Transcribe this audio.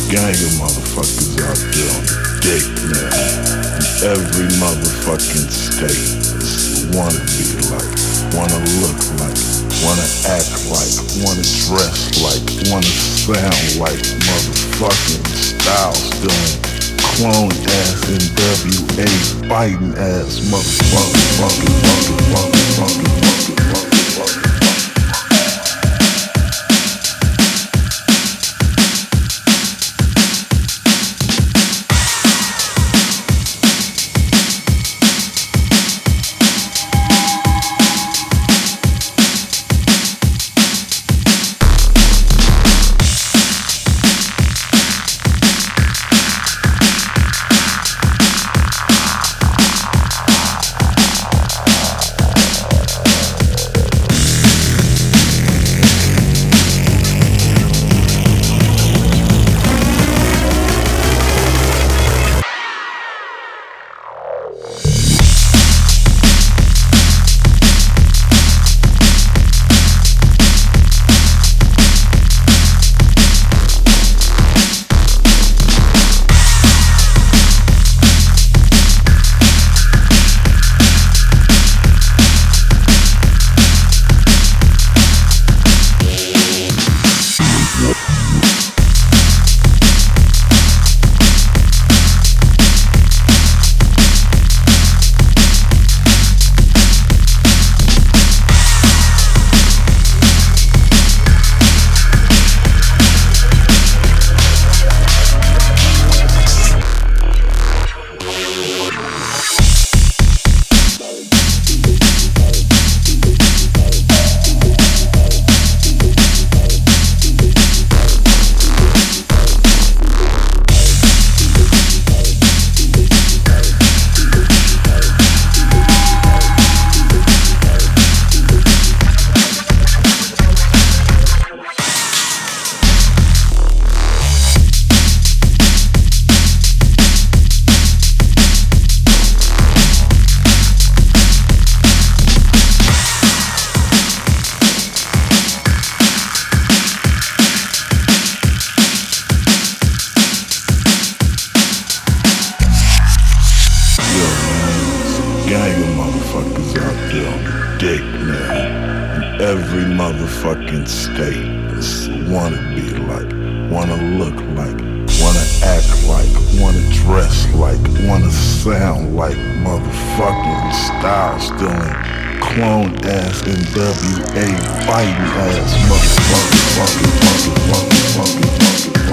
gang of motherfuckers out there on the dick, man. Every motherfucking state. Wanna be like, wanna look like, wanna act like, wanna dress like, wanna sound like, motherfucking style stealing, clone ass NWA fighting ass motherfucker. Gang of motherfuckers out there on the dick, man. In every motherfucking state. Wanna be like, wanna look like, wanna act like, wanna dress like, wanna sound like, motherfucking style stealing, clone ass NWA fighting ass motherfucker.